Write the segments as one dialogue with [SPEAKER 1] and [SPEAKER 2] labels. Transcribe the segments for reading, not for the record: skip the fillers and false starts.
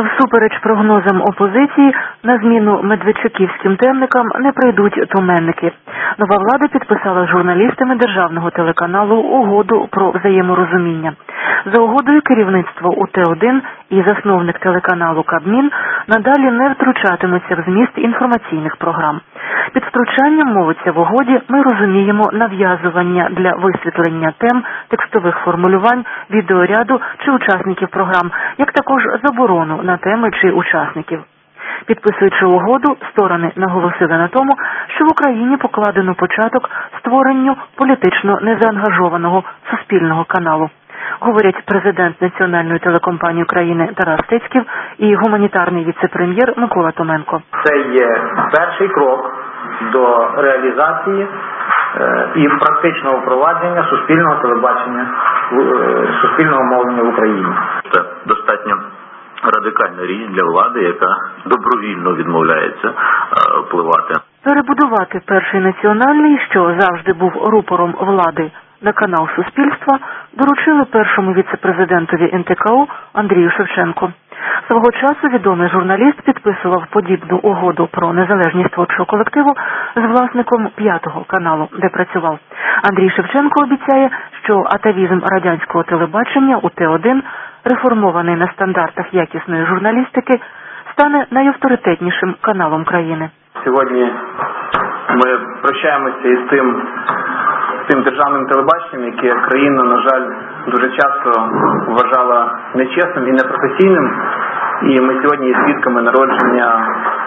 [SPEAKER 1] Всупереч прогнозам опозиції, на зміну медведчуківським темникам не прийдуть туменники. Нова влада підписала з журналістами державного телеканалу угоду про взаєморозуміння. За угодою керівництво УТ-1 і засновник телеканалу Кабмін надалі не втручатимуться в зміст інформаційних програм. Під втручанням, мовиться в угоді, ми розуміємо нав'язування для висвітлення тем, текстових формулювань, відеоряду чи учасників програм, як також заборону на теми чи учасників. Підписуючи угоду, сторони наголосили на тому, що в Україні покладено початок створенню політично незаангажованого суспільного каналу. Говорять президент Національної телекомпанії України Тарас Стецьків і гуманітарний віце-прем'єр Микола Томенко.
[SPEAKER 2] Це є перший крок до реалізації і практичного впровадження суспільного телебачення, суспільного мовлення в Україні.
[SPEAKER 3] Це достатньо радикальна річ для влади, яка добровільно відмовляється впливати.
[SPEAKER 1] Перебудувати Перший національний, що завжди був рупором влади, на канал Суспільства доручили першому віце-президентові НТКУ Андрію Шевченку. Свого часу відомий журналіст підписував подібну угоду про незалежність творчого колективу з власником П'ятого каналу, де працював. Андрій Шевченко обіцяє, що атавізм радянського телебачення УТ-1, реформований на стандартах якісної журналістики, стане найавторитетнішим каналом країни.
[SPEAKER 2] Сьогодні ми прощаємося із тим державним телебаченням, яке країна, на жаль, дуже часто вважала нечесним і непрофесійним. І ми сьогодні є свідками народження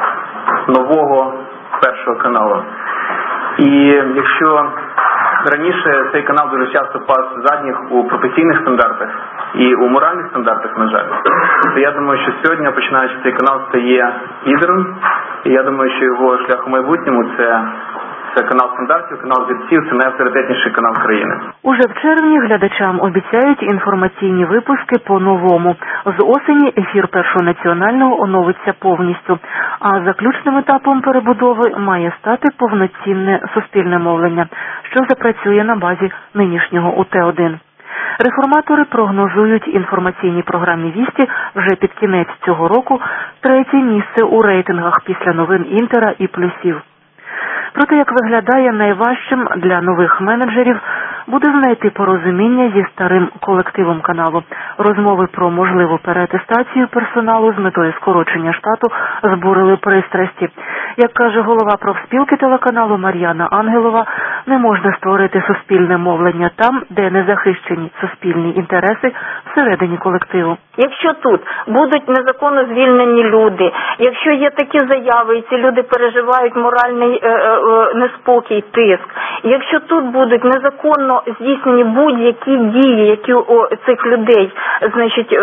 [SPEAKER 2] нового Першого каналу. І якщо раніше цей канал дуже часто пас задніх у професійних стандартах і у моральних стандартах, на жаль, то я думаю, що сьогодні, починаючи, цей канал стає лідером. І я думаю, що його шлях у майбутньому – це канал стандартів, канал зірців, це найавторитетніший канал країни.
[SPEAKER 1] Уже в червні глядачам обіцяють інформаційні випуски по-новому. З осені ефір Першого національного оновиться повністю. А заключним етапом перебудови має стати повноцінне суспільне мовлення, що запрацює на базі нинішнього УТ-1. Реформатори прогнозують інформаційній програмі «Вісті» вже під кінець цього року третє місце у рейтингах після новин «Інтера» і «Плюсів». Проте, як виглядає, найважчим для нових менеджерів буде знайти порозуміння зі старим колективом каналу. Розмови про можливу переатестацію персоналу з метою скорочення штату збурили пристрасті. Як каже голова профспілки телеканалу Мар'яна Ангелова, не можна створити суспільне мовлення там, де не захищені суспільні інтереси всередині колективу.
[SPEAKER 4] Якщо тут будуть незаконно звільнені люди, якщо є такі заяви, і ці люди переживають моральний неспокій, тиск, якщо тут будуть незаконно здійснені будь-які дії, які у цих людей, значить,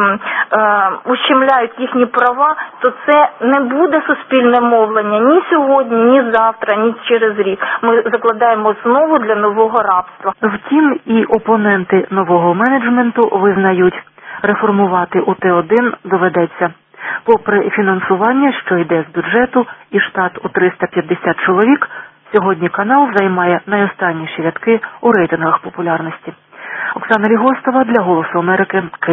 [SPEAKER 4] ущемляють їхні права, то це не буде суспільне мовлення ні сьогодні, ні завтра, ні через рік. Ми закладаємо основу для нового рабства.
[SPEAKER 1] Втім, і опоненти нового менеджменту визнають, реформувати УТ-1 доведеться. Попри фінансування, що йде з бюджету, і штат у 350 чоловік, сьогодні канал займає найостанніші рядки у рейтингах популярності. Оксана Лігостова для «Голосу Америки».